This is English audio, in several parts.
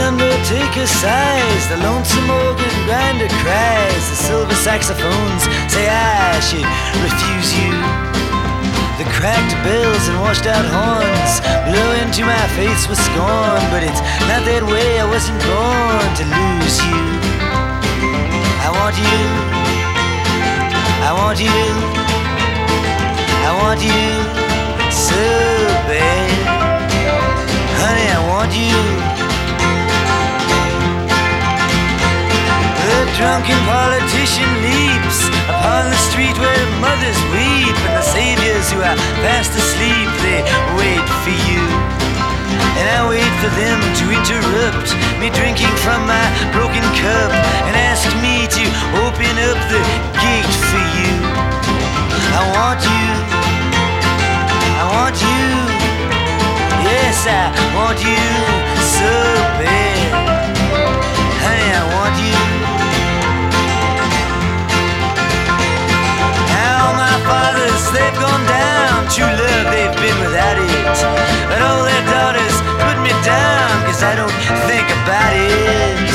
undertaker sighs, the lonesome organ grinder cries, the silver saxophones say I should refuse you. The cracked bells and washed out horns blow into my face with scorn, but it's not that way, I wasn't born to lose you. I want you, I want you, I want you so bad. Honey, I want you. The drunken politician leaps upon the street where mothers weep, and the saviors who are fast asleep, they wait for you. And I wait for them to interrupt me drinking from my broken cup and ask me to open up the gate for you. I want you, I want you, yes, I want you so bad. Honey, I want you. Now my fathers, they've gone down, true love, they've been without it, but all their daughters put me down, cause I don't think about it.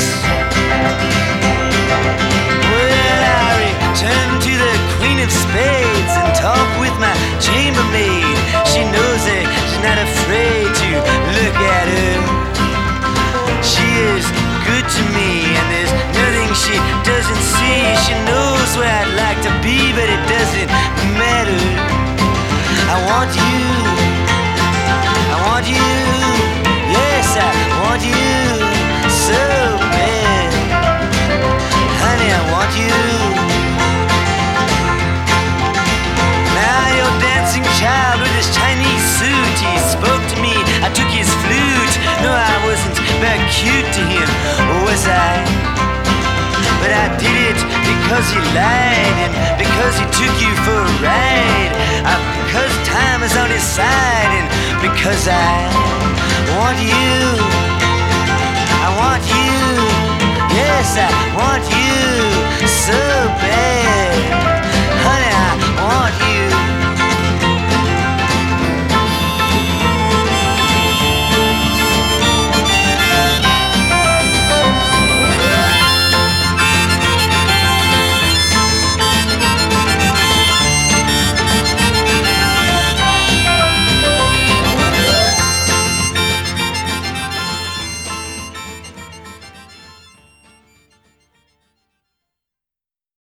Well, I return to the Queen of Spades and talk with my chambermaid. She knows it, she's not afraid to look at her. She is good to me, and there's nothing she doesn't see. She knows where I'd like to be, but it doesn't matter. I want you, I want you, yes, I want you so bad. Honey, I want you. Now your dancing child with his Chinese suit, he spoke to me, I took his flute. No, I wasn't very cute to him, was I? But I did it because he lied, and because he took you for a ride, because time is on his side, and because I want you, I want you, yes, I want you so bad.